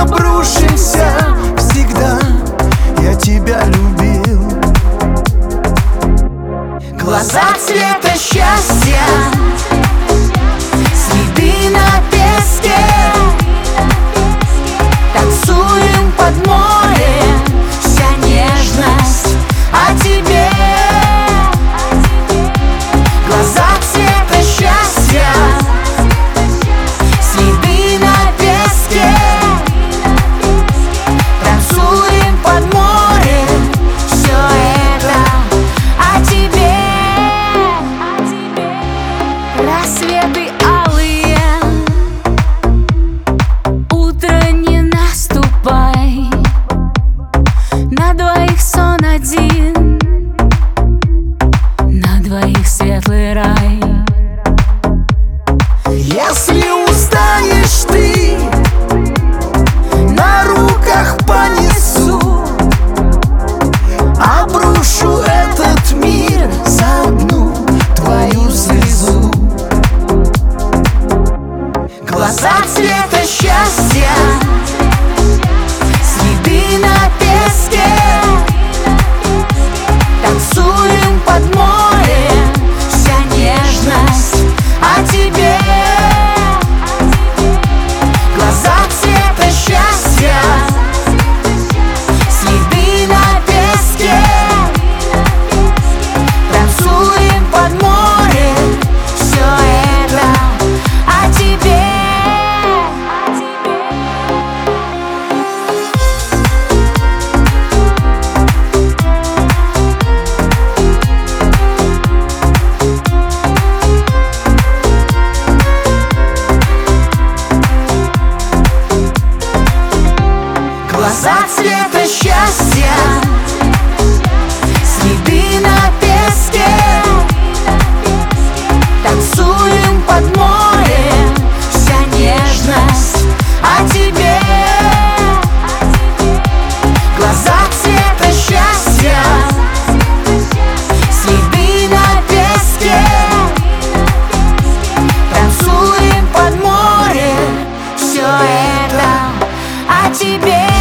обрушимся. Всегда я тебя любил. Глаза цвета счастья, следы на песке. Танцуем под море, вся нежность о тебе. Глаза цвета счастья, следы на песке. Танцуем под море, все это о тебе. Рассветы алые, утро не наступай. На двоих сон один, на двоих светлый рай. Если устанешь ты, на руках понесу, обрушу этот мир за одну твою слезу. Глаза цвета счастья, следы на песке. Танцуем под море, вся нежность о тебе. Глаза цвета счастья, следы на песке. Танцуем под море, все это о тебе. Глаза цвета счастья, следы на песке. Танцуем под море, вся нежность о тебе. Глаза цвета счастья, следы на песке. Танцуем под море, все это о тебе.